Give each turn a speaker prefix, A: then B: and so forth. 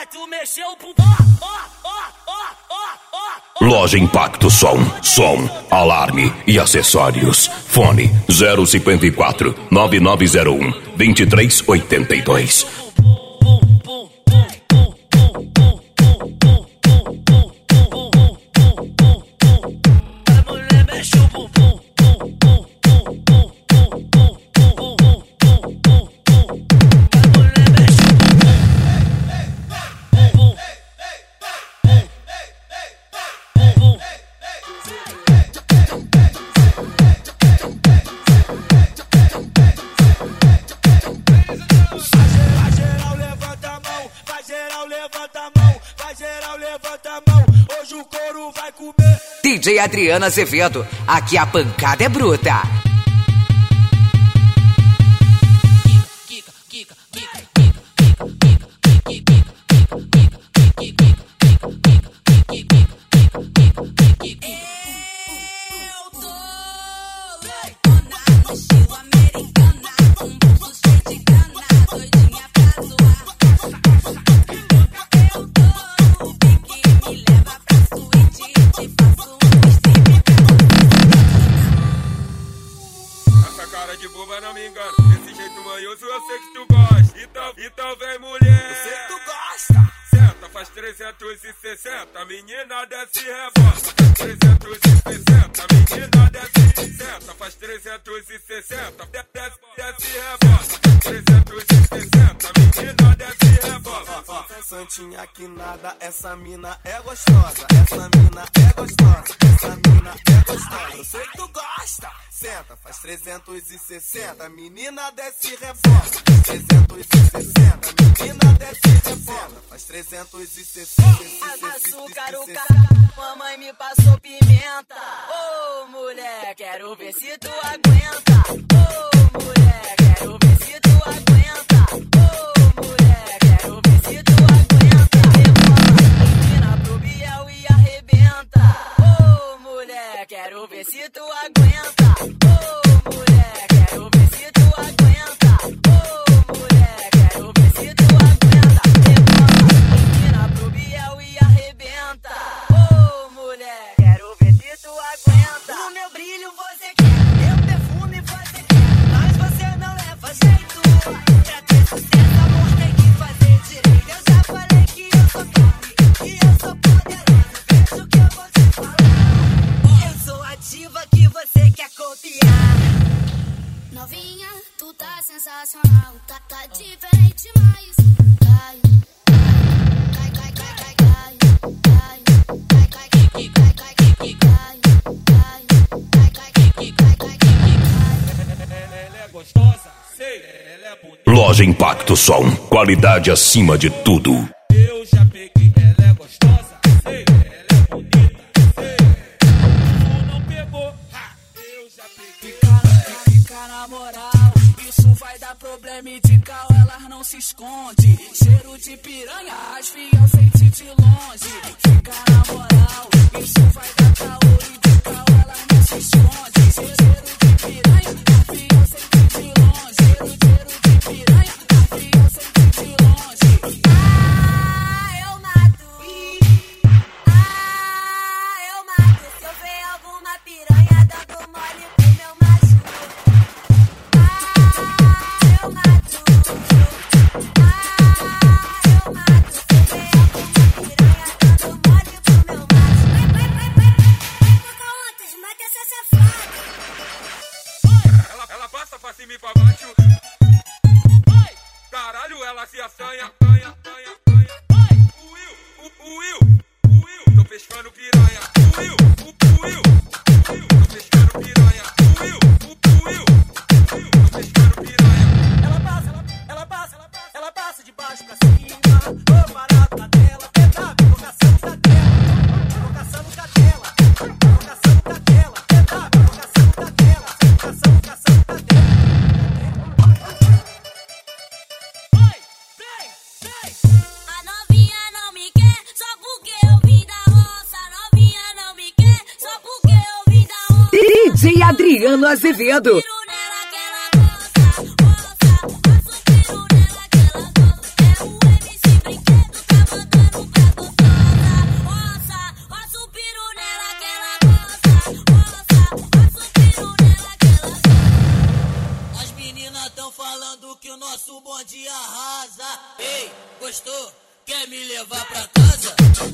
A: tu mexeu o bumbum.
B: Loja Impacto Som, alarme e acessórios. Fone 054 9901 2382.
C: DJ Adriano Azevedo, aqui a pancada é bruta.
D: De boba não me engana, desse jeito manhoso eu sei que tu gosta. Então vem mulher, eu sei que tu gosta. Senta, faz 360, menina desce e rebola. 360, menina desce, senta, faz 360, desce e rebola. 360, menina desce e rebola.
E: Santinha que nada, essa mina é gostosa. Essa mina é gostosa, essa mina é gostosa. Eu sei que tu gosta. Senta, faz 360, menina desce e rebola. 360, menina desce e rebola. Faz 360.
A: Açúcar, o cara, mamãe me passou pimenta. Ô, mulher, quero ver se tu aguenta. Ô, mulher, quero ver se tu aguenta. Ô, mulher, quero ver se tu aguenta. Menina pro Biel e arrebenta. Ô, mulher, quero ver se tu aguenta. Ô, mulher, quero ver se tu aguenta. Ô, mulher, quero ver se tu aguenta. Menina pro Biel e arrebenta. Ô, mulher, quero ver se tu aguenta. O meu brilho você quer, meu perfume você quer, mas você não leva jeito. Pra ter sucesso, amor, tem que fazer direito. Eu já falei que eu sou forte, que eu sou poderosa. Veja o que eu vou te falar. Eu sou a diva que você quer copiar.
F: Novinha, tu tá sensacional, tá diferente, mas cai, cai, cai, cai, cai, cai, cai, cai, cai, cai, cai,
D: Ela é gostosa, sei, ela é bonita.
B: Loja Impacto Som, qualidade acima de tudo.
D: Eu já peguei, ela é gostosa, sei, ela é bonita, sei. Tu não pegou, eu já peguei.
A: Fica na moral, isso vai dar problema e de carro elas não se esconde. Cheiro de piranha, as fias sentem de longe. Fica na moral, isso vai dar caô e de carro elas não se esconde. Cheiro de piranha, as fias sentem de longe. Cheiro de piranha, as fias sentem de longe.
F: eu mato. Eu mato. Se eu ver alguma piranha dando mole pro meu macho. Eu mato. Eu mato. Se eu ver alguma piranha dando mole pro meu macho. Vai, Pocahontas, mata essa safada.
D: Ela passa pra cima e pra baixo. Caralho, ela se assanha. O Will, tô pescando piranha. O Will, tô pescando piranha. O Will, tô pescando piranha.
A: Ela passa de baixo pra cima. Tô parado na tela, pegado, provocação da tela. Provocação da tela. Provocação da tela. Pegado, provocação da tela. Provocação da tela.
F: A novinha não me quer só porque eu vim da roça. A novinha não me quer só porque eu vim da roça.
C: DJ Adriano Azevedo.
F: Tiro nela que ela gosta, passo tiro nela que ela gosta. É o MC Brinquedo, tamanho
G: Elas tão falando que o nosso bonde arrasa. Ei, gostou? Quer me levar pra casa?